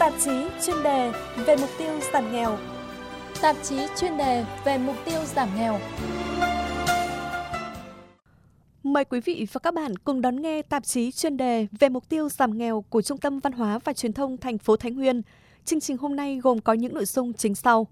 Tạp chí chuyên đề về mục tiêu giảm nghèo. Tạp chí chuyên đề về mục tiêu giảm nghèo. Mời quý vị và các bạn cùng đón nghe tạp chí chuyên đề về mục tiêu giảm nghèo của Trung tâm Văn hóa và Truyền thông thành phố Thái Nguyên. Chương trình hôm nay gồm có những nội dung chính sau.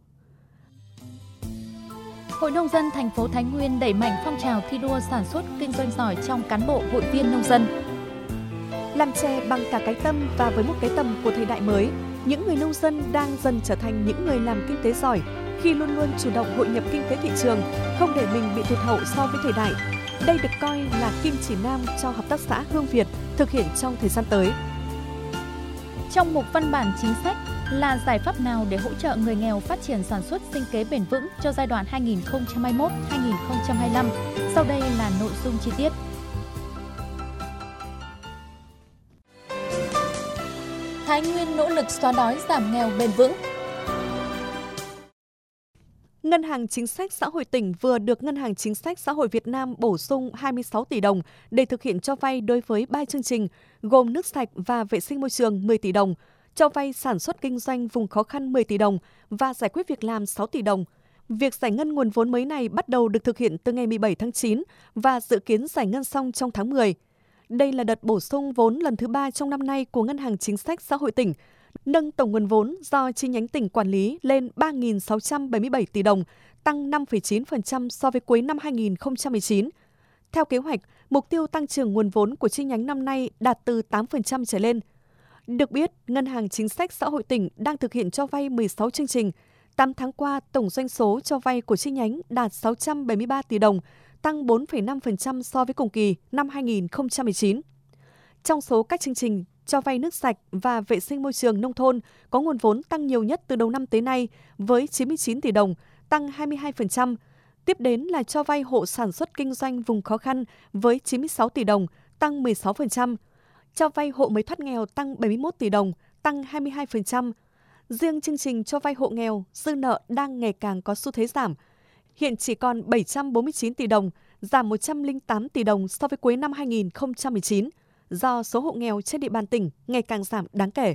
Hội nông dân thành phố Thái Nguyên đẩy mạnh phong trào thi đua sản xuất kinh doanh giỏi trong cán bộ hội viên nông dân. Làm chè bằng cả cái tâm và với một cái tầm của thời đại mới, những người nông dân đang dần trở thành những người làm kinh tế giỏi khi luôn luôn chủ động hội nhập kinh tế thị trường, không để mình bị tụt hậu so với thời đại. Đây được coi là kim chỉ nam cho hợp tác xã Hương Việt thực hiện trong thời gian tới. Trong mục văn bản chính sách là giải pháp nào để hỗ trợ người nghèo phát triển sản xuất sinh kế bền vững cho giai đoạn 2021-2025? Sau đây là nội dung chi tiết. Thái Nguyên nỗ lực xóa đói giảm nghèo bền vững. Ngân hàng Chính sách Xã hội tỉnh vừa được Ngân hàng Chính sách Xã hội Việt Nam bổ sung 26 tỷ đồng để thực hiện cho vay đối với 3 chương trình gồm nước sạch và vệ sinh môi trường 10 tỷ đồng, cho vay sản xuất kinh doanh vùng khó khăn 10 tỷ đồng và giải quyết việc làm 6 tỷ đồng. Việc giải ngân nguồn vốn mới này bắt đầu được thực hiện từ ngày 17 tháng 9 và dự kiến giải ngân xong trong tháng 10. Đây là đợt bổ sung vốn lần thứ 3 trong năm nay của Ngân hàng Chính sách Xã hội tỉnh, nâng tổng nguồn vốn do chi nhánh tỉnh quản lý lên 3.677 tỷ đồng, tăng 5,9% so với cuối năm 2019. Theo kế hoạch, mục tiêu tăng trưởng nguồn vốn của chi nhánh năm nay đạt từ 8% trở lên. Được biết, Ngân hàng Chính sách Xã hội tỉnh đang thực hiện cho vay 16 chương trình. 8 tháng qua, tổng doanh số cho vay của chi nhánh đạt 673 tỷ đồng, tăng 4,5% so với cùng kỳ năm 2019. Trong số các chương trình cho vay nước sạch và vệ sinh môi trường nông thôn có nguồn vốn tăng nhiều nhất từ đầu năm tới nay với 99 tỷ đồng, tăng 22%. Tiếp đến là cho vay hộ sản xuất kinh doanh vùng khó khăn với 96 tỷ đồng, tăng 16%. Cho vay hộ mới thoát nghèo tăng 71 tỷ đồng, tăng 22%. Riêng chương trình cho vay hộ nghèo, dư nợ đang ngày càng có xu thế giảm. Hiện chỉ còn 749 tỷ đồng, giảm 108 tỷ đồng so với cuối năm 2019, do số hộ nghèo trên địa bàn tỉnh ngày càng giảm đáng kể.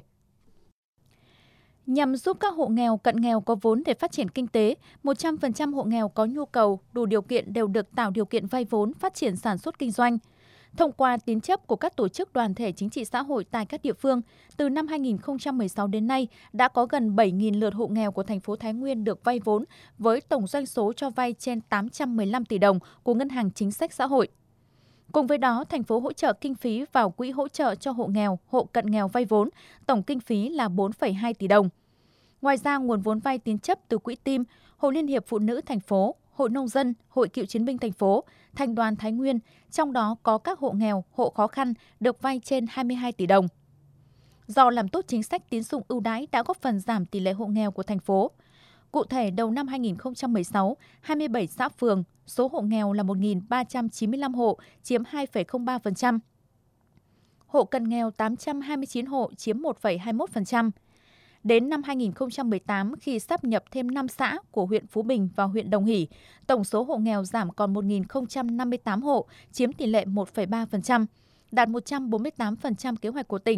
Nhằm giúp các hộ nghèo, cận nghèo có vốn để phát triển kinh tế, 100% hộ nghèo có nhu cầu, đủ điều kiện đều được tạo điều kiện vay vốn phát triển sản xuất kinh doanh. Thông qua tín chấp của các tổ chức đoàn thể chính trị xã hội tại các địa phương, từ năm 2016 đến nay đã có gần 7.000 lượt hộ nghèo của thành phố Thái Nguyên được vay vốn với tổng doanh số cho vay trên 815 tỷ đồng của Ngân hàng Chính sách Xã hội. Cùng với đó, thành phố hỗ trợ kinh phí vào quỹ hỗ trợ cho hộ nghèo, hộ cận nghèo vay vốn, tổng kinh phí là 4,2 tỷ đồng. Ngoài ra, nguồn vốn vay tín chấp từ Quỹ Tim, Hội Liên hiệp Phụ nữ thành phố, Hội Nông dân, Hội Cựu chiến binh thành phố, Thành đoàn Thái Nguyên, trong đó có các hộ nghèo, hộ khó khăn được vay trên 22 tỷ đồng. Do làm tốt chính sách tín dụng ưu đãi đã góp phần giảm tỷ lệ hộ nghèo của thành phố. Cụ thể, đầu năm 2016, 27 xã phường, số hộ nghèo là 1.395 hộ, chiếm 2,03%. Hộ cận nghèo 829 hộ, chiếm 1,21%. Đến năm 2018, khi sáp nhập thêm 5 xã của huyện Phú Bình và huyện Đồng Hỷ, tổng số hộ nghèo giảm còn 1.058 hộ, chiếm tỷ lệ 1,3%, đạt 148% kế hoạch của tỉnh,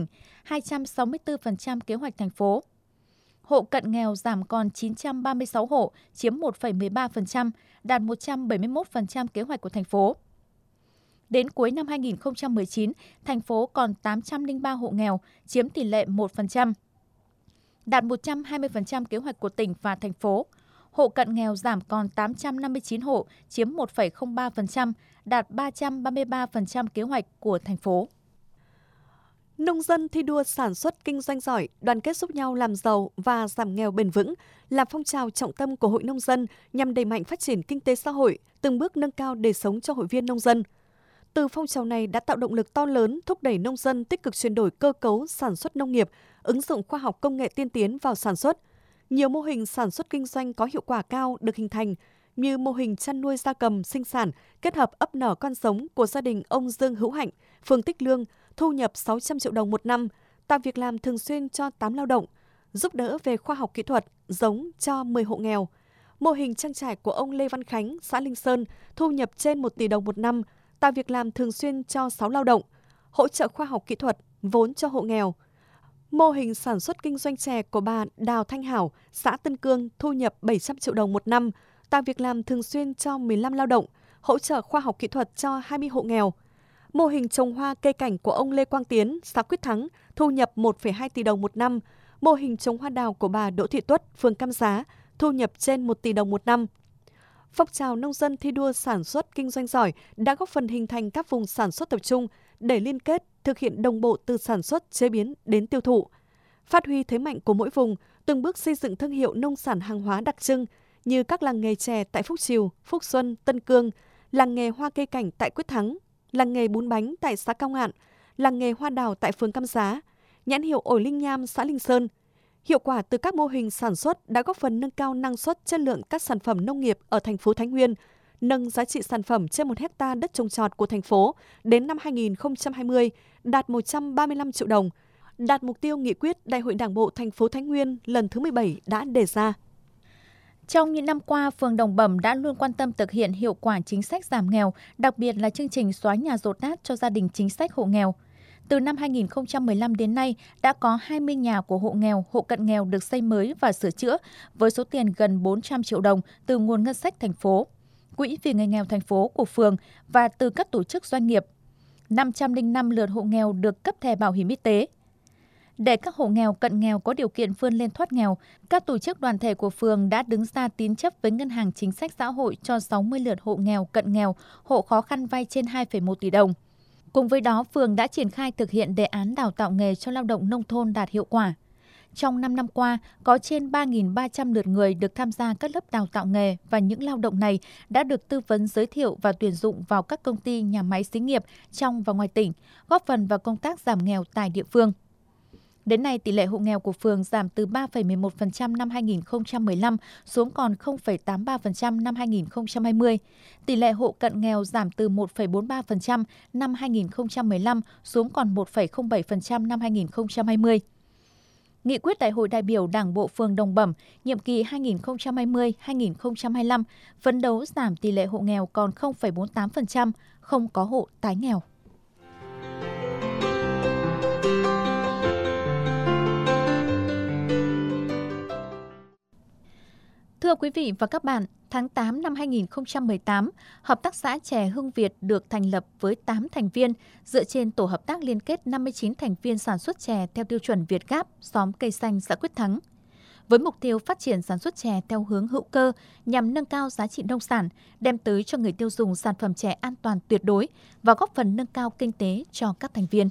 264% kế hoạch thành phố. Hộ cận nghèo giảm còn 936 hộ, chiếm 1,13%, đạt 171% kế hoạch của thành phố. Đến cuối năm 2019, thành phố còn 803 hộ nghèo, chiếm tỷ lệ 1%, đạt 120% kế hoạch của tỉnh và thành phố. Hộ cận nghèo giảm còn 859 hộ, chiếm 1,03%, đạt 333% kế hoạch của thành phố. Nông dân thi đua sản xuất kinh doanh giỏi, đoàn kết giúp nhau làm giàu và giảm nghèo bền vững là phong trào trọng tâm của Hội Nông dân nhằm đẩy mạnh phát triển kinh tế xã hội, từng bước nâng cao đời sống cho hội viên nông dân. Từ phong trào này đã tạo động lực to lớn thúc đẩy nông dân tích cực chuyển đổi cơ cấu sản xuất nông nghiệp, ứng dụng khoa học công nghệ tiên tiến vào sản xuất. Nhiều mô hình sản xuất kinh doanh có hiệu quả cao được hình thành như mô hình chăn nuôi gia cầm sinh sản kết hợp ấp nở con giống của gia đình ông Dương Hữu Hạnh, phường Tích Lương, thu nhập 600 triệu đồng một năm, tạo việc làm thường xuyên cho 8 lao động, giúp đỡ về khoa học kỹ thuật, giống cho 10 hộ nghèo. Mô hình trang trại của ông Lê Văn Khánh, xã Linh Sơn, thu nhập trên 1 tỷ đồng một năm, tạo việc làm thường xuyên cho 6 lao động, hỗ trợ khoa học kỹ thuật, vốn cho hộ nghèo. Mô hình sản xuất kinh doanh chè của bà Đào Thanh Hảo, xã Tân Cương thu nhập 700 triệu đồng một năm, tạo việc làm thường xuyên cho 15 lao động, hỗ trợ khoa học kỹ thuật cho 20 hộ nghèo. Mô hình trồng hoa cây cảnh của ông Lê Quang Tiến, xã Quyết Thắng, thu nhập 1,2 tỷ đồng một năm. Mô hình trồng hoa đào của bà Đỗ Thị Tuất, phường Cam Giá, thu nhập trên 1 tỷ đồng một năm. Phong trào nông dân thi đua sản xuất kinh doanh giỏi đã góp phần hình thành các vùng sản xuất tập trung để liên kết, thực hiện đồng bộ từ sản xuất, chế biến đến tiêu thụ. Phát huy thế mạnh của mỗi vùng, từng bước xây dựng thương hiệu nông sản hàng hóa đặc trưng như các làng nghề chè tại Phúc Trìu, Phúc Xuân, Tân Cương, làng nghề hoa cây cảnh tại Quyết Thắng, làng nghề bún bánh tại xã Cao Ngạn, làng nghề hoa đào tại phường Cam Giá, nhãn hiệu ổi Linh Nham xã Linh Sơn. Hiệu quả từ các mô hình sản xuất đã góp phần nâng cao năng suất, chất lượng các sản phẩm nông nghiệp ở thành phố Thái Nguyên, nâng giá trị sản phẩm trên 1 hecta đất trồng trọt của thành phố đến năm 2020 đạt 135 triệu đồng, đạt mục tiêu nghị quyết Đại hội Đảng bộ thành phố Thái Nguyên lần thứ 17 đã đề ra. Trong những năm qua, phường Đồng Bẩm đã luôn quan tâm thực hiện hiệu quả chính sách giảm nghèo, đặc biệt là chương trình xóa nhà dột nát cho gia đình chính sách hộ nghèo. Từ năm 2015 đến nay, đã có 20 nhà của hộ nghèo, hộ cận nghèo được xây mới và sửa chữa với số tiền gần 400 triệu đồng từ nguồn ngân sách thành phố, Quỹ vì người nghèo thành phố của phường và từ các tổ chức doanh nghiệp. 505 lượt hộ nghèo được cấp thẻ bảo hiểm y tế. Để các hộ nghèo cận nghèo có điều kiện vươn lên thoát nghèo, các tổ chức đoàn thể của phường đã đứng ra tín chấp với Ngân hàng Chính sách Xã hội cho 60 lượt hộ nghèo cận nghèo, hộ khó khăn vay trên 2,1 tỷ đồng. Cùng với đó, phường đã triển khai thực hiện đề án đào tạo nghề cho lao động nông thôn đạt hiệu quả. Trong 5 năm qua, có trên 3.300 lượt người được tham gia các lớp đào tạo nghề và những lao động này đã được tư vấn giới thiệu và tuyển dụng vào các công ty, nhà máy xí nghiệp trong và ngoài tỉnh, góp phần vào công tác giảm nghèo tại địa phương. Đến nay, tỷ lệ hộ nghèo của phường giảm từ 3,11% năm 2015 xuống còn 0,83% năm 2020. Tỷ lệ hộ cận nghèo giảm từ 1,43% năm 2015 xuống còn 1,07% năm 2020. Nghị quyết Đại hội đại biểu Đảng bộ phường Đồng Bẩm nhiệm kỳ 2020-2025 phấn đấu giảm tỷ lệ hộ nghèo còn 0,48%, không có hộ tái nghèo. Thưa quý vị và các bạn, tháng 8 năm 2018, Hợp tác xã chè Hưng Việt được thành lập với 8 thành viên dựa trên tổ hợp tác liên kết 59 thành viên sản xuất chè theo tiêu chuẩn Việt Gáp, xóm Cây Xanh, xã Quyết Thắng. Với mục tiêu phát triển sản xuất chè theo hướng hữu cơ nhằm nâng cao giá trị nông sản, đem tới cho người tiêu dùng sản phẩm chè an toàn tuyệt đối và góp phần nâng cao kinh tế cho các thành viên.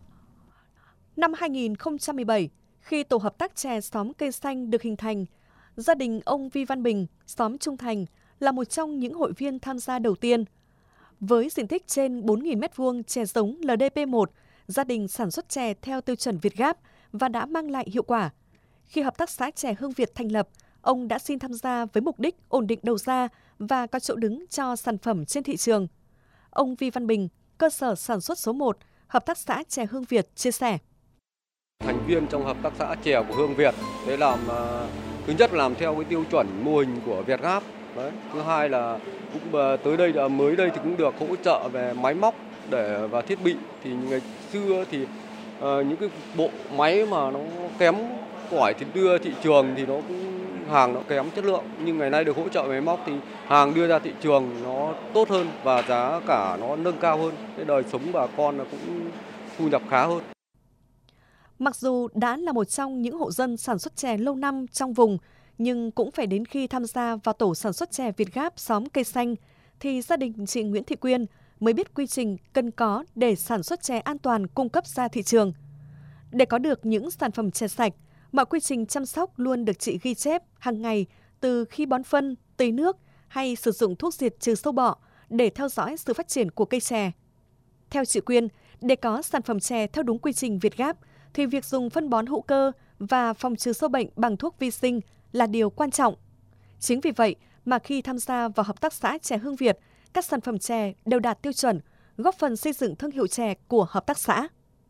Năm 2017, khi tổ hợp tác chè xóm Cây Xanh được hình thành, gia đình ông Vi Văn Bình, xóm Trung Thành là một trong những hội viên tham gia đầu tiên. Với diện tích trên 4.000 m2 chè giống LDP1, gia đình sản xuất chè theo tiêu chuẩn Việt Gáp và đã mang lại hiệu quả. Khi Hợp tác xã chè Hưng Việt thành lập, ông đã xin tham gia với mục đích ổn định đầu ra và có chỗ đứng cho sản phẩm trên thị trường. Ông Vi Văn Bình, cơ sở sản xuất số 1, Hợp tác xã chè Hưng Việt chia sẻ. Thành viên trong Hợp tác xã chè của Hưng Việt, để làm thứ nhất làm theo cái tiêu chuẩn mô hình của Việt Gáp. Đấy. Thứ hai là cũng tới đây mới đây thì cũng được hỗ trợ về máy móc và thiết bị. Thì ngày xưa thì những cái bộ máy mà nó kém cỏi thì đưa thị trường thì nó cũng hàng nó kém chất lượng, nhưng ngày nay được hỗ trợ máy móc thì hàng đưa ra thị trường nó tốt hơn và giá cả nó nâng cao hơn, cái đời sống bà con nó cũng thu nhập khá hơn. Mặc dù đã là một trong những hộ dân sản xuất chè lâu năm trong vùng, nhưng cũng phải đến khi tham gia vào tổ sản xuất chè Việt Gáp xóm Cây Xanh, thì gia đình chị Nguyễn Thị Quyên mới biết quy trình cần có để sản xuất chè an toàn cung cấp ra thị trường. Để có được những sản phẩm chè sạch, mọi quy trình chăm sóc luôn được chị ghi chép hàng ngày, từ khi bón phân, tưới nước hay sử dụng thuốc diệt trừ sâu bọ để theo dõi sự phát triển của cây chè. Theo chị Quyên, để có sản phẩm chè theo đúng quy trình Việt Gáp, thì việc dùng phân bón hữu cơ và phòng trừ sâu bệnh bằng thuốc vi sinh là điều quan trọng. Chính vì vậy mà khi tham gia vào Hợp tác xã chè Hưng Việt, các sản phẩm chè đều đạt tiêu chuẩn, góp phần xây dựng thương hiệu chè của hợp tác xã.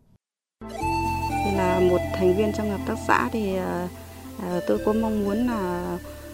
Thì là một thành viên trong hợp tác xã thì tôi có mong muốn là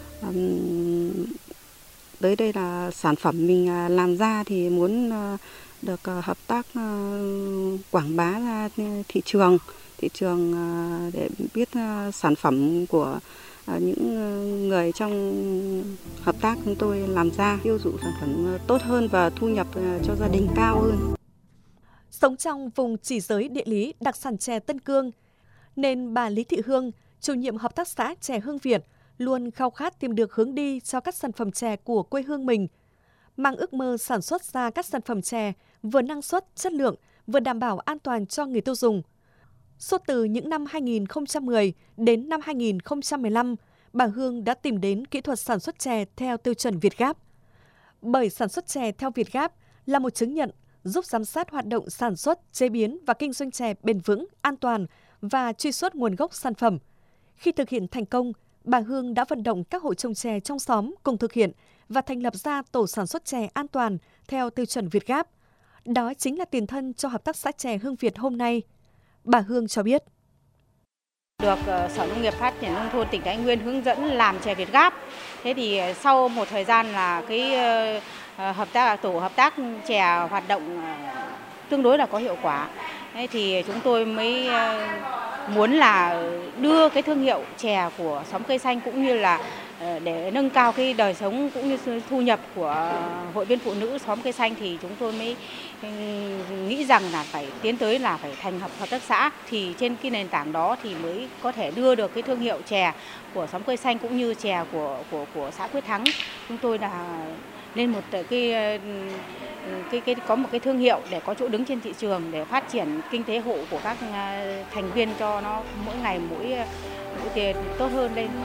tới đây là sản phẩm mình làm ra thì muốn được hợp tác quảng bá ra thị trường thị trường để biết sản phẩm của những người trong hợp tác chúng tôi làm ra, tiêu thụ sản phẩm tốt hơn và thu nhập cho gia đình cao hơn. Sống trong vùng chỉ giới địa lý đặc sản chè Tân Cương, nên bà Lý Thị Hương, chủ nhiệm hợp tác xã chè Hương Việt, luôn khao khát tìm được hướng đi cho các sản phẩm chè của quê hương mình, mang ước mơ sản xuất ra các sản phẩm chè vừa năng suất, chất lượng, vừa đảm bảo an toàn cho người tiêu dùng. Suốt từ những năm 2010 đến năm 2015, bà Hương đã tìm đến kỹ thuật sản xuất chè theo tiêu chuẩn Việt Gáp. Bởi sản xuất chè theo Việt Gáp là một chứng nhận giúp giám sát hoạt động sản xuất, chế biến và kinh doanh chè bền vững, an toàn và truy xuất nguồn gốc sản phẩm. Khi thực hiện thành công, bà Hương đã vận động các hộ trồng chè trong xóm cùng thực hiện và thành lập ra tổ sản xuất chè an toàn theo tiêu chuẩn Việt Gáp. Đó chính là tiền thân cho hợp tác xã chè Hương Việt hôm nay. Bà Hương cho biết. Được Sở Nông nghiệp Phát triển Nông thôn tỉnh Thái Nguyên hướng dẫn làm chè Việt Gáp. Thế thì sau một thời gian là tổ hợp tác chè hoạt động tương đối là có hiệu quả. Thế thì chúng tôi mới muốn là đưa cái thương hiệu chè của xóm Cây Xanh cũng như là để nâng cao cái đời sống cũng như thu nhập của hội viên phụ nữ xóm Cây Xanh, thì chúng tôi mới nghĩ rằng là phải tiến tới là phải thành lập hợp tác xã, thì trên cái nền tảng đó thì mới có thể đưa được cái thương hiệu chè của xóm Cây Xanh cũng như chè của xã Quyết Thắng. Chúng tôi là lên một có một cái thương hiệu để có chỗ đứng trên thị trường để phát triển kinh tế hộ của các thành viên cho nó mỗi ngày mỗi tiền tốt hơn lên.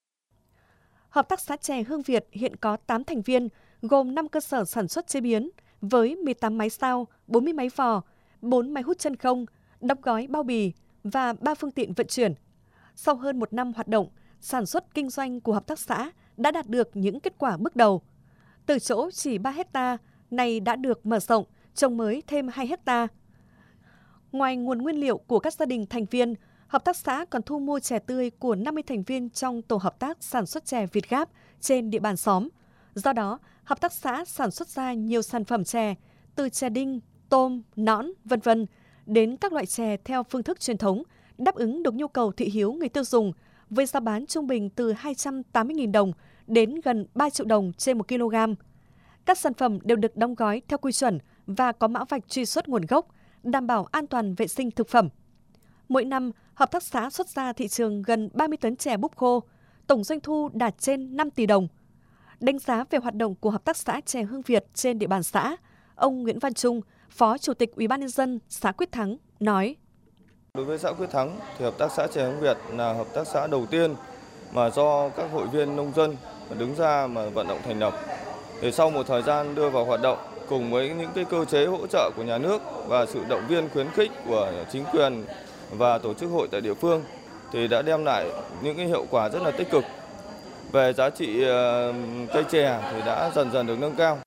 Hợp tác xã chè Hương Việt hiện có 8 thành viên, gồm 5 cơ sở sản xuất chế biến với 18 máy sao, 40 máy vò, 4 máy hút chân không, đóng gói bao bì và 3 phương tiện vận chuyển. Sau hơn 1 năm hoạt động, sản xuất kinh doanh của hợp tác xã đã đạt được những kết quả bước đầu. Từ chỗ chỉ 3 hectare, nay đã được mở rộng, trồng mới thêm 2 hectare. Ngoài nguồn nguyên liệu của các gia đình thành viên, hợp tác xã còn thu mua chè tươi của 50 thành viên trong tổ hợp tác sản xuất chè Việt Gáp trên địa bàn xóm. Do đó, hợp tác xã sản xuất ra nhiều sản phẩm chè, từ chè đinh, tôm, nõn, v.v. đến các loại chè theo phương thức truyền thống, đáp ứng được nhu cầu thị hiếu người tiêu dùng, với giá bán trung bình từ 280.000 đồng đến gần 3 triệu đồng trên 1 kg. Các sản phẩm đều được đóng gói theo quy chuẩn và có mã vạch truy xuất nguồn gốc, đảm bảo an toàn vệ sinh thực phẩm. Mỗi năm, hợp tác xã xuất ra thị trường gần 30 tấn chè búp khô, tổng doanh thu đạt trên 5 tỷ đồng. Đánh giá về hoạt động của hợp tác xã chè Hương Việt trên địa bàn xã, ông Nguyễn Văn Trung, Phó Chủ tịch UBND xã Quyết Thắng nói: Đối với xã Quyết Thắng thì hợp tác xã chè Hương Việt là hợp tác xã đầu tiên mà do các hội viên nông dân đứng ra mà vận động thành lập. Thì sau một thời gian đưa vào hoạt động cùng với những cái cơ chế hỗ trợ của nhà nước và sự động viên khuyến khích của chính quyền và tổ chức hội tại địa phương thì đã đem lại những cái hiệu quả rất là tích cực. Về giá trị cây chè thì đã dần dần được nâng cao.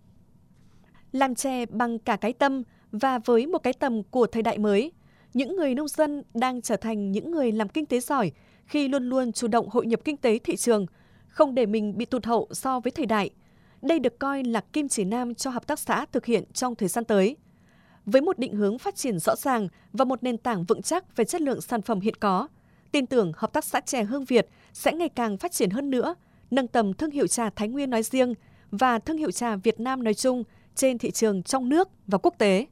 Làm chè bằng cả cái tâm và với một cái tầm của thời đại mới, những người nông dân đang trở thành những người làm kinh tế giỏi khi luôn luôn chủ động hội nhập kinh tế thị trường, không để mình bị tụt hậu so với thời đại. Đây được coi là kim chỉ nam cho hợp tác xã thực hiện trong thời gian tới. Với một định hướng phát triển rõ ràng và một nền tảng vững chắc về chất lượng sản phẩm hiện có, tin tưởng hợp tác xã chè Hương Việt sẽ ngày càng phát triển hơn nữa, nâng tầm thương hiệu trà Thái Nguyên nói riêng và thương hiệu trà Việt Nam nói chung trên thị trường trong nước và quốc tế.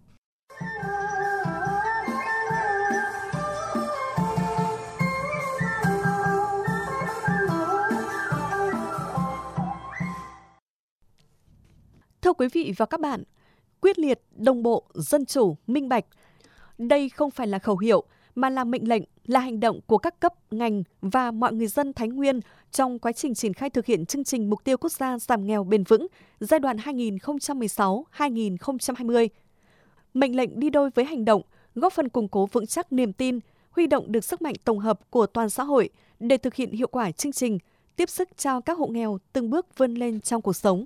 Thưa quý vị và các bạn, quyết liệt, đồng bộ, dân chủ, minh bạch. Đây không phải là khẩu hiệu mà là mệnh lệnh, là hành động của các cấp, ngành và mọi người dân Thái Nguyên trong quá trình triển khai thực hiện chương trình mục tiêu quốc gia giảm nghèo bền vững giai đoạn 2016-2020. Mệnh lệnh đi đôi với hành động, góp phần củng cố vững chắc niềm tin, huy động được sức mạnh tổng hợp của toàn xã hội để thực hiện hiệu quả chương trình, tiếp sức cho các hộ nghèo từng bước vươn lên trong cuộc sống.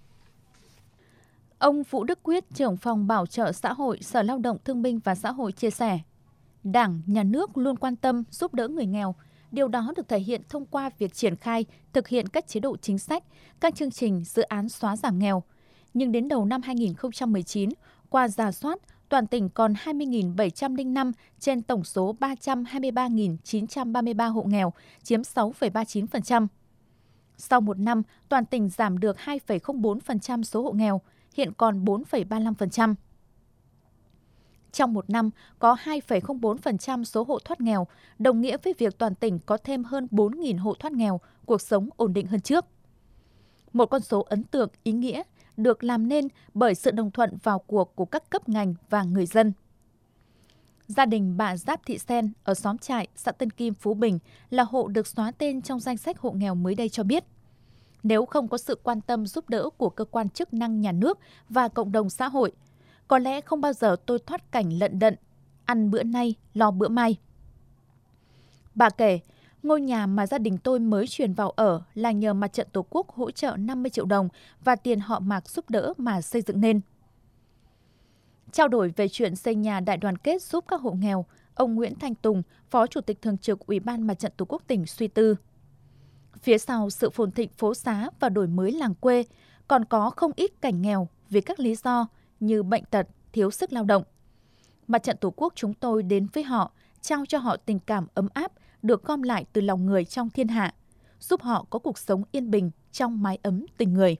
Ông Vũ Đức Quyết, trưởng phòng bảo trợ xã hội, Sở Lao động Thương binh và Xã hội chia sẻ, Đảng, Nhà nước luôn quan tâm giúp đỡ người nghèo. Điều đó được thể hiện thông qua việc triển khai, thực hiện các chế độ chính sách, các chương trình, dự án xóa giảm nghèo. Nhưng đến đầu năm 2019, qua rà soát, toàn tỉnh còn 20.705 trên tổng số 323.933 hộ nghèo, chiếm 6,39%. Sau một năm, toàn tỉnh giảm được 2,04% số hộ nghèo, hiện còn 4,35%. Trong một năm, có 2,04% số hộ thoát nghèo, đồng nghĩa với việc toàn tỉnh có thêm hơn 4.000 hộ thoát nghèo, cuộc sống ổn định hơn trước. Một con số ấn tượng, ý nghĩa, được làm nên bởi sự đồng thuận vào cuộc của các cấp ngành và người dân. Gia đình bà Giáp Thị Sen ở xóm Trại, xã Tân Kim, Phú Bình là hộ được xóa tên trong danh sách hộ nghèo mới đây cho biết. Nếu không có sự quan tâm giúp đỡ của cơ quan chức năng nhà nước và cộng đồng xã hội, có lẽ không bao giờ tôi thoát cảnh lận đận, ăn bữa nay, lo bữa mai. Bà kể, ngôi nhà mà gia đình tôi mới chuyển vào ở là nhờ Mặt trận Tổ quốc hỗ trợ 50 triệu đồng và tiền họ Mạc giúp đỡ mà xây dựng nên. Trao đổi về chuyện xây nhà đại đoàn kết giúp các hộ nghèo, ông Nguyễn Thanh Tùng, Phó Chủ tịch Thường trực Ủy ban Mặt trận Tổ quốc tỉnh suy tư. Phía sau sự phồn thịnh phố xá và đổi mới làng quê, còn có không ít cảnh nghèo vì các lý do như bệnh tật, thiếu sức lao động. Mặt trận Tổ quốc chúng tôi đến với họ, trao cho họ tình cảm ấm áp, được gom lại từ lòng người trong thiên hạ, giúp họ có cuộc sống yên bình trong mái ấm tình người.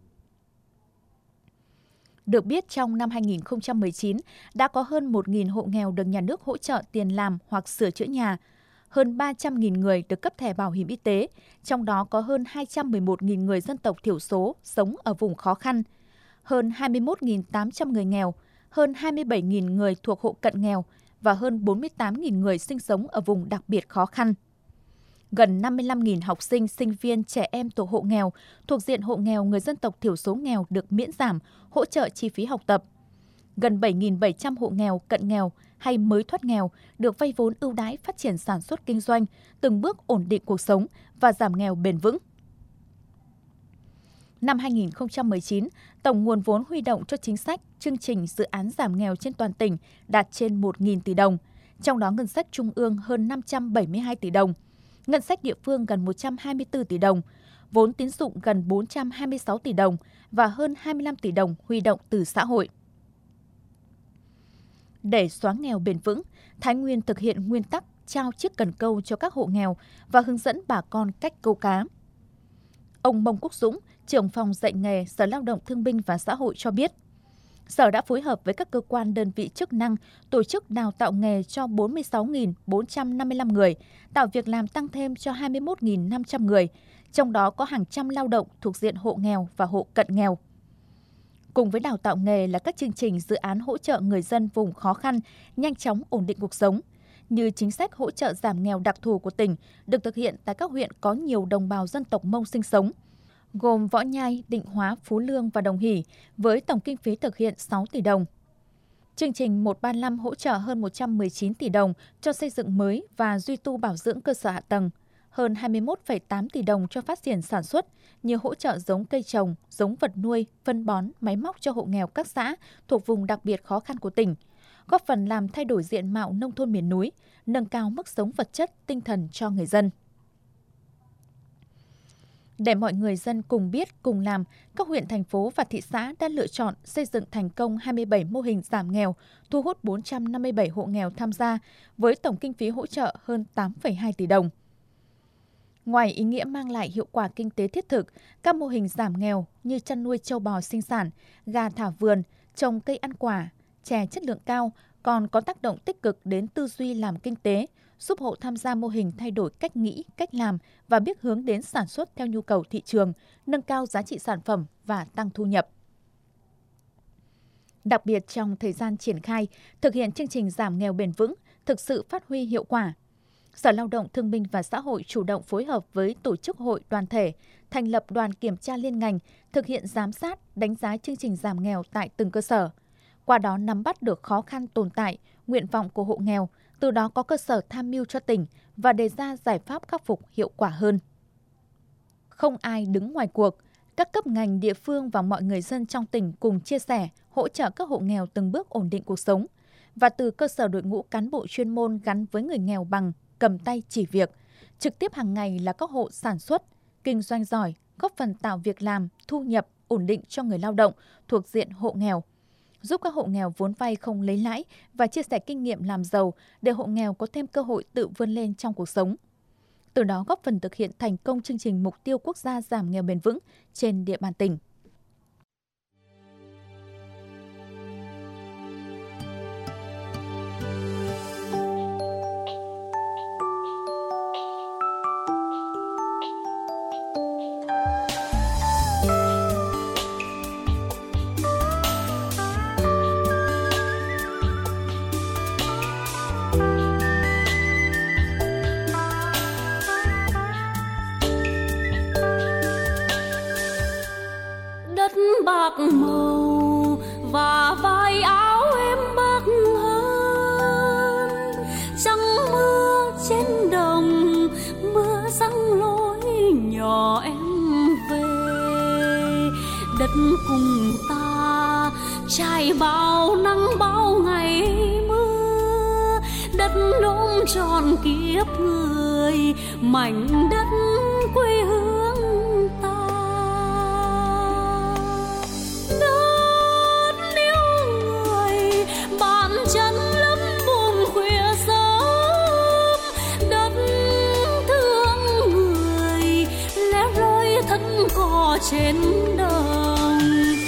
Được biết, trong năm 2019, đã có hơn 1.000 hộ nghèo được nhà nước hỗ trợ tiền làm hoặc sửa chữa nhà, hơn 300.000 người được cấp thẻ bảo hiểm y tế, trong đó có hơn 211.000 người dân tộc thiểu số sống ở vùng khó khăn, hơn 21.800 người nghèo, hơn 27.000 người thuộc hộ cận nghèo và hơn 48.000 người sinh sống ở vùng đặc biệt khó khăn. Gần 55.000 học sinh, sinh viên, trẻ em thuộc hộ nghèo, thuộc diện hộ nghèo người dân tộc thiểu số nghèo được miễn giảm, hỗ trợ chi phí học tập. Gần 7.700 hộ nghèo, cận nghèo hay mới thoát nghèo được vay vốn ưu đãi phát triển sản xuất kinh doanh, từng bước ổn định cuộc sống và giảm nghèo bền vững. Năm 2019, tổng nguồn vốn huy động cho chính sách, chương trình dự án giảm nghèo trên toàn tỉnh đạt trên 1.000 tỷ đồng, trong đó ngân sách trung ương hơn 572 tỷ đồng, ngân sách địa phương gần 124 tỷ đồng, vốn tín dụng gần 426 tỷ đồng và hơn 25 tỷ đồng huy động từ xã hội. Để xóa nghèo bền vững, Thái Nguyên thực hiện nguyên tắc trao chiếc cần câu cho các hộ nghèo và hướng dẫn bà con cách câu cá. Ông Mông Quốc Dũng, trưởng phòng dạy nghề Sở Lao động Thương binh và Xã hội cho biết, Sở đã phối hợp với các cơ quan đơn vị chức năng tổ chức đào tạo nghề cho 46.455 người, tạo việc làm tăng thêm cho 21.500 người, trong đó có hàng trăm lao động thuộc diện hộ nghèo và hộ cận nghèo. Cùng với đào tạo nghề là các chương trình dự án hỗ trợ người dân vùng khó khăn nhanh chóng ổn định cuộc sống, như chính sách hỗ trợ giảm nghèo đặc thù của tỉnh được thực hiện tại các huyện có nhiều đồng bào dân tộc Mông sinh sống, gồm Võ Nhai, Định Hóa, Phú Lương và Đồng Hỷ, với tổng kinh phí thực hiện 6 tỷ đồng. Chương trình 135 hỗ trợ hơn 119 tỷ đồng cho xây dựng mới và duy tu bảo dưỡng cơ sở hạ tầng, hơn 21,8 tỷ đồng cho phát triển sản xuất như hỗ trợ giống cây trồng, giống vật nuôi, phân bón, máy móc cho hộ nghèo các xã thuộc vùng đặc biệt khó khăn của tỉnh, góp phần làm thay đổi diện mạo nông thôn miền núi, nâng cao mức sống vật chất, tinh thần cho người dân. Để mọi người dân cùng biết, cùng làm, các huyện, thành phố và thị xã đã lựa chọn xây dựng thành công 27 mô hình giảm nghèo, thu hút 457 hộ nghèo tham gia, với tổng kinh phí hỗ trợ hơn 8,2 tỷ đồng. Ngoài ý nghĩa mang lại hiệu quả kinh tế thiết thực, các mô hình giảm nghèo như chăn nuôi trâu bò sinh sản, gà thả vườn, trồng cây ăn quả, chè chất lượng cao còn có tác động tích cực đến tư duy làm kinh tế, giúp hộ tham gia mô hình thay đổi cách nghĩ, cách làm và biết hướng đến sản xuất theo nhu cầu thị trường, nâng cao giá trị sản phẩm và tăng thu nhập. Đặc biệt trong thời gian triển khai, thực hiện chương trình giảm nghèo bền vững, thực sự phát huy hiệu quả. Sở Lao động Thương binh và Xã hội chủ động phối hợp với tổ chức hội đoàn thể, thành lập đoàn kiểm tra liên ngành, thực hiện giám sát, đánh giá chương trình giảm nghèo tại từng cơ sở. Qua đó nắm bắt được khó khăn tồn tại, nguyện vọng của hộ nghèo, từ đó có cơ sở tham mưu cho tỉnh và đề ra giải pháp khắc phục hiệu quả hơn. Không ai đứng ngoài cuộc, các cấp ngành địa phương và mọi người dân trong tỉnh cùng chia sẻ, hỗ trợ các hộ nghèo từng bước ổn định cuộc sống. Và từ cơ sở đội ngũ cán bộ chuyên môn gắn với người nghèo bằng cầm tay chỉ việc, trực tiếp hàng ngày là các hộ sản xuất, kinh doanh giỏi, góp phần tạo việc làm, thu nhập, ổn định cho người lao động thuộc diện hộ nghèo. giúp các hộ nghèo vốn vay không lấy lãi và chia sẻ kinh nghiệm làm giàu để hộ nghèo có thêm cơ hội tự vươn lên trong cuộc sống. Từ đó góp phần thực hiện thành công chương trình mục tiêu quốc gia giảm nghèo bền vững trên địa bàn tỉnh. bạc màu và vai áo em bạc hơn. Trăng mưa trên đồng, mưa răng lối nhỏ em về. Đất cùng ta trải bao nắng bao ngày mưa. Đất ôm trọn kiếp người, mảnh đất quê hương ta. Đất yêu người, bàn chân lấp buồn khuya sớm. Đất thương người, lẻ loi thân cò trên đồng.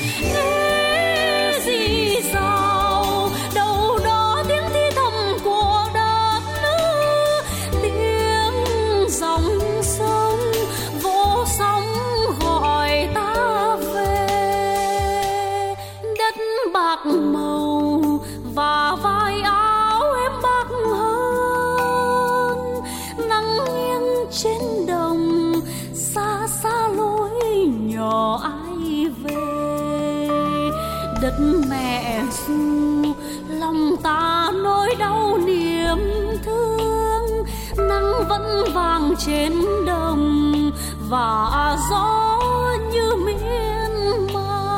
Ê gì sao đâu đó tiếng thì thầm của đất nước, tiếng dòng sông vô sóng gọi ta về. Đất bạc màu và vai áo em bạc hơn. Nắng nghiêng trên đồng, xa xa lối nhỏ ai về. Đất mẹ ru lòng ta nỗi đau niềm thương. Nắng vẫn vàng trên đồng và gió như miên man.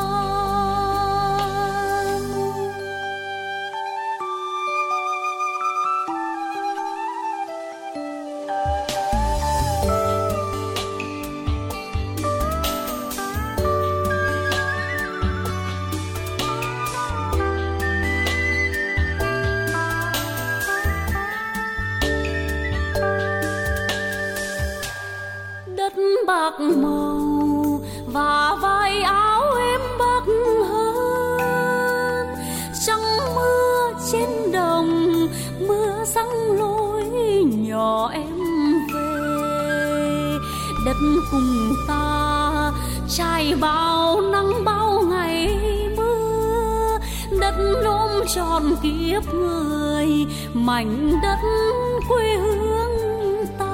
Đất bạc màu và vai áo em bạc hơn. Trăng mưa trên đồng, mưa răng lối nhỏ em về. Đất cùng ta trải bao nắng bao ngày mưa. Đất ôm trọn kiếp người, mảnh đất quê hương ta.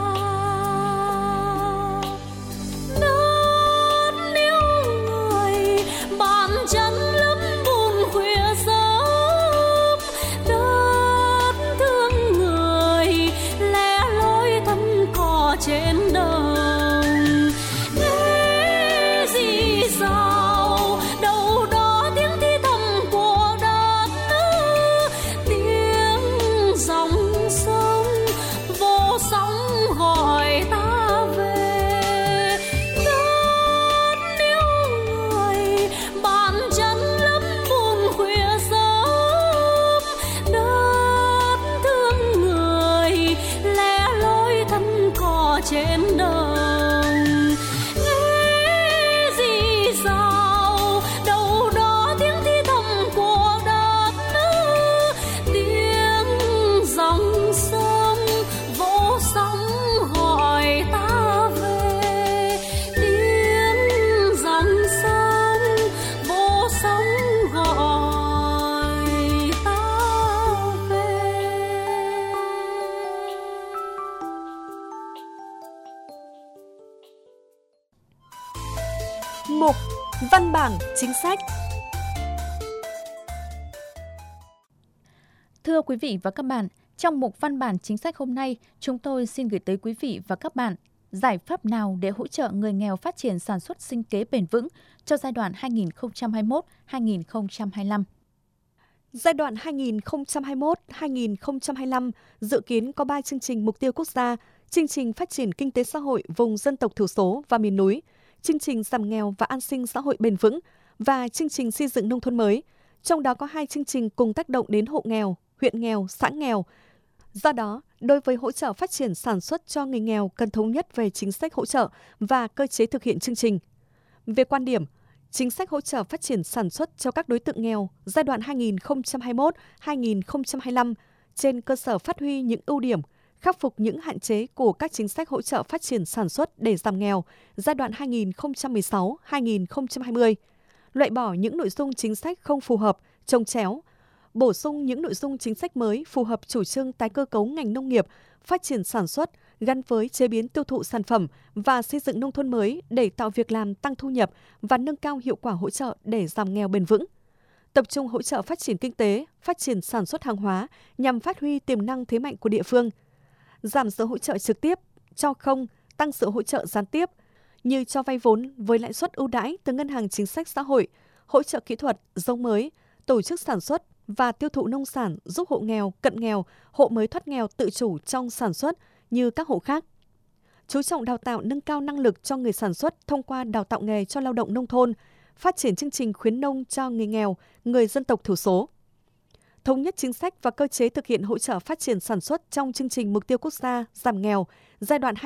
Đất yêu người, bàn chân lấp buồn khuya sớm. Đất thương người, lẻ loi thân cò trên đồng. Ê gì sao đâu đó tiếng thì thầm của đất nước, tiếng dòng sông vô sóng gọi ta về. Đất yêu người, bàn chân lấp buồn khuya sớm. Đất thương người, lẻ loi thân cò trên đồng. Ê gì sao đâu đó tiếng thì thầm của đất nước, tiếng dòng sông vô sóng gọi ta về. Tiếng dòng sông vô sóng gọi ta về. Mục Văn bản chính sách. Thưa quý vị và các bạn, trong mục văn bản chính sách hôm nay, chúng tôi xin gửi tới quý vị và các bạn giải pháp nào để hỗ trợ người nghèo phát triển sản xuất sinh kế bền vững cho giai đoạn 2021-2025. Giai đoạn 2021-2025 dự kiến có 3 chương trình mục tiêu quốc gia: chương trình phát triển kinh tế xã hội vùng dân tộc thiểu số và miền núi, chương trình giảm nghèo và an sinh xã hội bền vững và chương trình xây dựng nông thôn mới. Trong đó có 2 chương trình cùng tác động đến hộ nghèo, huyện nghèo, xã nghèo. Do đó, đối với hỗ trợ phát triển sản xuất cho người nghèo cần thống nhất về chính sách hỗ trợ và cơ chế thực hiện chương trình. Về quan điểm, chính sách hỗ trợ phát triển sản xuất cho các đối tượng nghèo giai đoạn 2021-2025 trên cơ sở phát huy những ưu điểm, khắc phục những hạn chế của các chính sách hỗ trợ phát triển sản xuất để giảm nghèo giai đoạn 2016-2020, loại bỏ những nội dung chính sách không phù hợp, chồng chéo, bổ sung những nội dung chính sách mới phù hợp chủ trương tái cơ cấu ngành nông nghiệp, phát triển sản xuất gắn với chế biến tiêu thụ sản phẩm và xây dựng nông thôn mới để tạo việc làm, tăng thu nhập và nâng cao hiệu quả hỗ trợ để giảm nghèo bền vững. Tập trung hỗ trợ phát triển kinh tế, phát triển sản xuất hàng hóa nhằm phát huy tiềm năng thế mạnh của địa phương. Giảm sự hỗ trợ trực tiếp, cho không, tăng sự hỗ trợ gián tiếp như cho vay vốn với lãi suất ưu đãi từ Ngân hàng Chính sách Xã hội, hỗ trợ kỹ thuật, giống mới, tổ chức sản xuất và tiêu thụ nông sản giúp hộ nghèo, cận nghèo, hộ mới thoát nghèo tự chủ trong sản xuất như các hộ khác. Chú trọng đào tạo nâng cao năng lực cho người sản xuất thông qua đào tạo nghề cho lao động nông thôn, phát triển chương trình khuyến nông cho người nghèo, người dân tộc thiểu số. Thống nhất chính sách và cơ chế thực hiện hỗ trợ phát triển sản xuất trong chương trình Mục tiêu Quốc gia giảm nghèo giai đoạn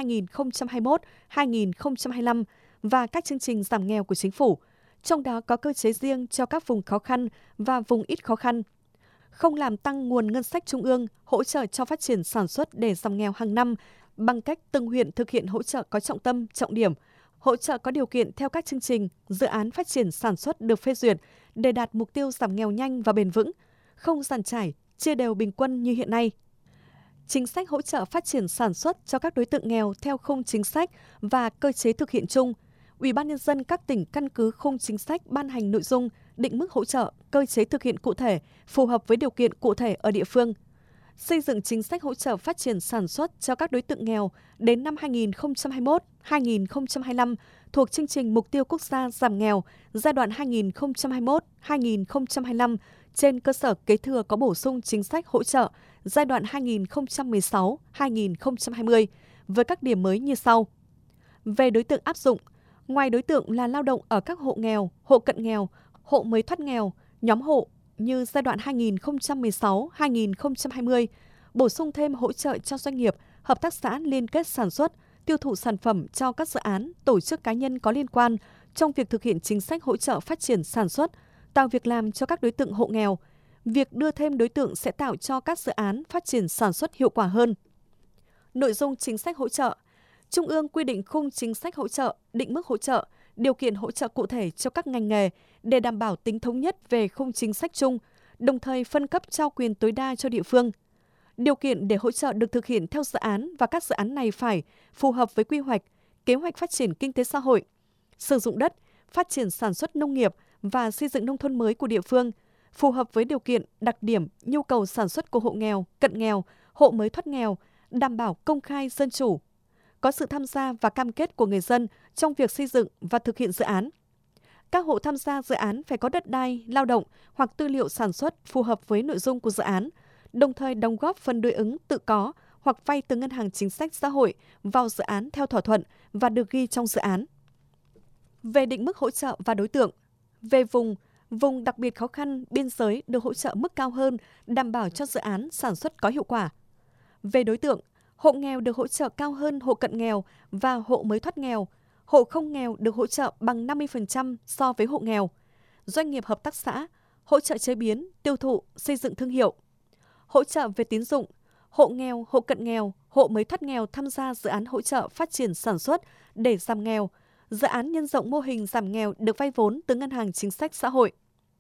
2021-2025 và các chương trình giảm nghèo của Chính phủ, trong đó có cơ chế riêng cho các vùng khó khăn và vùng ít khó khăn. Không làm tăng nguồn ngân sách trung ương hỗ trợ cho phát triển sản xuất để giảm nghèo hàng năm bằng cách từng huyện thực hiện hỗ trợ có trọng tâm, trọng điểm, hỗ trợ có điều kiện theo các chương trình, dự án phát triển sản xuất được phê duyệt để đạt mục tiêu giảm nghèo nhanh và bền vững, không dàn trải, chia đều bình quân như hiện nay. Chính sách hỗ trợ phát triển sản xuất cho các đối tượng nghèo theo khung chính sách và cơ chế thực hiện chung. Ủy ban nhân dân các tỉnh căn cứ khung chính sách ban hành nội dung, định mức hỗ trợ, cơ chế thực hiện cụ thể phù hợp với điều kiện cụ thể ở địa phương. Xây dựng chính sách hỗ trợ phát triển sản xuất cho các đối tượng nghèo đến năm 2021-2025 thuộc chương trình Mục tiêu Quốc gia giảm nghèo giai đoạn 2021-2025 trên cơ sở kế thừa có bổ sung chính sách hỗ trợ giai đoạn 2016-2020 với các điểm mới như sau. Về đối tượng áp dụng, ngoài đối tượng là lao động ở các hộ nghèo, hộ cận nghèo, hộ mới thoát nghèo, nhóm hộ như giai đoạn 2016-2020, bổ sung thêm hỗ trợ cho doanh nghiệp, hợp tác xã liên kết sản xuất, tiêu thụ sản phẩm cho các dự án, tổ chức cá nhân có liên quan trong việc thực hiện chính sách hỗ trợ phát triển sản xuất, tạo việc làm cho các đối tượng hộ nghèo. Việc đưa thêm đối tượng sẽ tạo cho các dự án phát triển sản xuất hiệu quả hơn. Nội dung chính sách hỗ trợ. Trung ương quy định khung chính sách hỗ trợ, định mức hỗ trợ, điều kiện hỗ trợ cụ thể cho các ngành nghề để đảm bảo tính thống nhất về khung chính sách chung, đồng thời phân cấp trao quyền tối đa cho địa phương. Điều kiện để hỗ trợ được thực hiện theo dự án và các dự án này phải phù hợp với quy hoạch, kế hoạch phát triển kinh tế xã hội, sử dụng đất, phát triển sản xuất nông nghiệp và xây dựng nông thôn mới của địa phương, phù hợp với điều kiện, đặc điểm, nhu cầu sản xuất của hộ nghèo, cận nghèo, hộ mới thoát nghèo, đảm bảo công khai dân chủ, có sự tham gia và cam kết của người dân trong việc xây dựng và thực hiện dự án. Các hộ tham gia dự án phải có đất đai, lao động hoặc tư liệu sản xuất phù hợp với nội dung của dự án, đồng thời đóng góp phần đối ứng tự có hoặc vay từ Ngân hàng Chính sách Xã hội vào dự án theo thỏa thuận và được ghi trong dự án. Về định mức hỗ trợ và đối tượng, về vùng đặc biệt khó khăn, biên giới được hỗ trợ mức cao hơn, đảm bảo cho dự án sản xuất có hiệu quả. Về đối tượng, hộ nghèo được hỗ trợ cao hơn hộ cận nghèo và hộ mới thoát nghèo. Hộ không nghèo được hỗ trợ bằng 50% so với hộ nghèo. Doanh nghiệp hợp tác xã, hỗ trợ chế biến, tiêu thụ, xây dựng thương hiệu. Hỗ trợ về tín dụng, hộ nghèo, hộ cận nghèo, hộ mới thoát nghèo tham gia dự án hỗ trợ phát triển sản xuất để giảm nghèo. Dự án nhân rộng mô hình giảm nghèo được vay vốn từ Ngân hàng Chính sách Xã hội.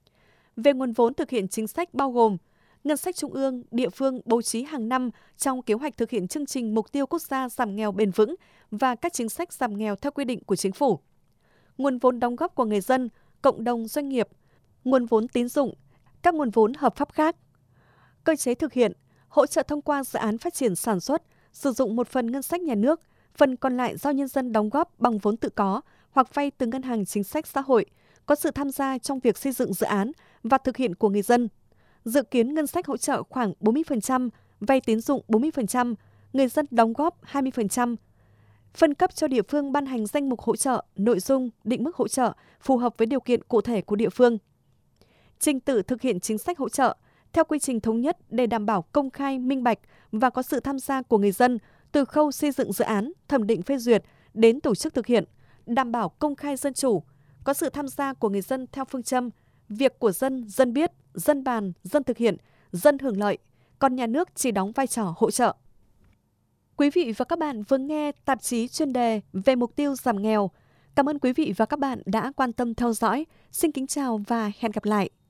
Về nguồn vốn thực hiện chính sách bao gồm ngân sách trung ương, địa phương bố trí hàng năm trong kế hoạch thực hiện chương trình Mục tiêu Quốc gia giảm nghèo bền vững và các chính sách giảm nghèo theo quy định của Chính phủ. Nguồn vốn đóng góp của người dân, cộng đồng doanh nghiệp, nguồn vốn tín dụng, các nguồn vốn hợp pháp khác. Cơ chế thực hiện, hỗ trợ thông qua dự án phát triển sản xuất, sử dụng một phần ngân sách nhà nước, phần còn lại do nhân dân đóng góp bằng vốn tự có hoặc vay từ Ngân hàng Chính sách Xã hội, có sự tham gia trong việc xây dựng dự án và thực hiện của người dân. Dự kiến ngân sách hỗ trợ khoảng 40%, vay tín dụng 40%, người dân đóng góp 20%. Phân cấp cho địa phương ban hành danh mục hỗ trợ, nội dung, định mức hỗ trợ phù hợp với điều kiện cụ thể của địa phương. trình tự thực hiện chính sách hỗ trợ theo quy trình thống nhất để đảm bảo công khai, minh bạch và có sự tham gia của người dân từ khâu xây dựng dự án, thẩm định phê duyệt đến tổ chức thực hiện, đảm bảo công khai dân chủ, có sự tham gia của người dân theo phương châm việc của dân, dân biết, dân bàn, dân thực hiện, dân hưởng lợi, còn nhà nước chỉ đóng vai trò hỗ trợ. Quý vị và các bạn vừa nghe tạp chí chuyên đề về mục tiêu giảm nghèo. Cảm ơn quý vị và các bạn đã quan tâm theo dõi. Xin kính chào và hẹn gặp lại.